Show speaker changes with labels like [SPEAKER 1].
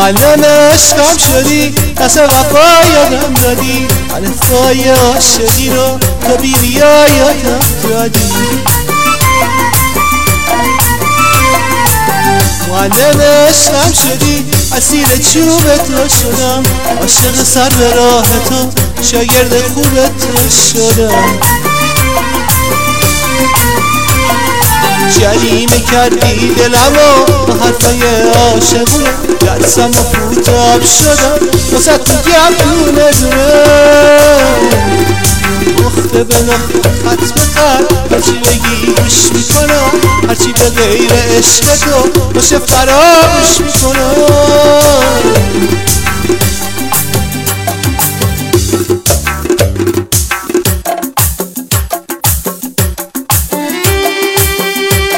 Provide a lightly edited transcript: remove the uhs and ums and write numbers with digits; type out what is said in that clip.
[SPEAKER 1] معلم عشقم شدی، دست وفا یادم دادی، الفای عاشقی رو تو بیریا یادم دادی. معلم عشقم شدی، اسیر چوب تو شدم، عاشق سر به راه تو، شاگرد خوب تو شدم. جریمه کردی دلمو با حرفای عاشقونه، جلسم و پوتاب شدم واسه تو گم دونه دونه. نقطه به نقطه خط به خط هرچی بگی گوش میکنم، هرچی به غیر عشق تو باشه فراموش میکنم.